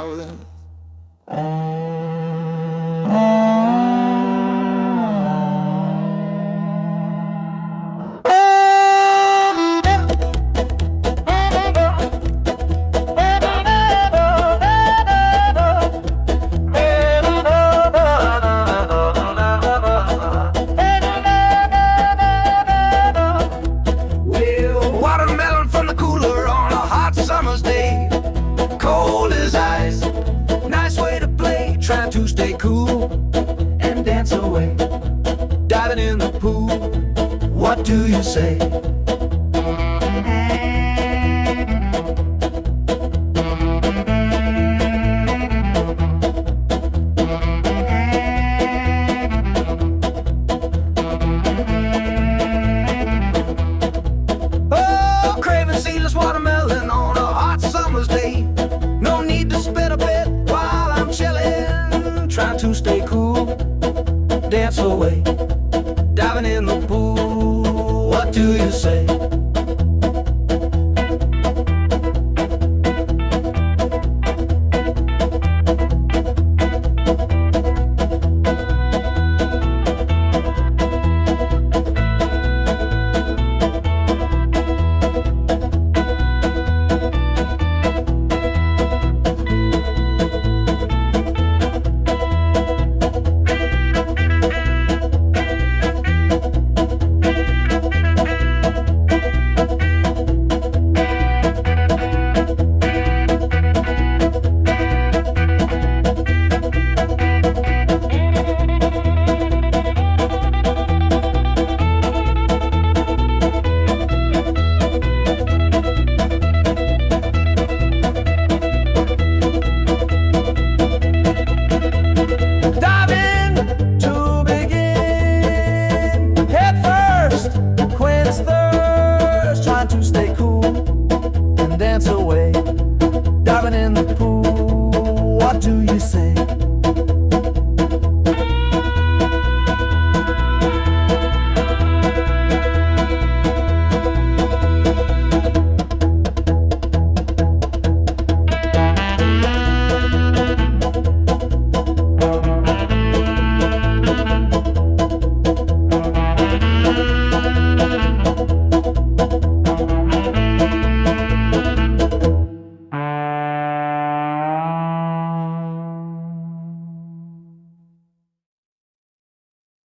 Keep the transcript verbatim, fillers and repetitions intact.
clothing. Watermelon from the cooler on a hot summer's day. Cold as ice, nice way to play. Trying to stay cool and dance away. Diving in the pool, what do you say? Oh, craving seedless watermelon on a hot summer's day. No need to spin a bit while I'm chilling. Trying to stay cool, dance away. Diving in the pool, what do you say? Diving to begin, head first, quench thirst. Trying to stay cool and dance away. Diving in the pool.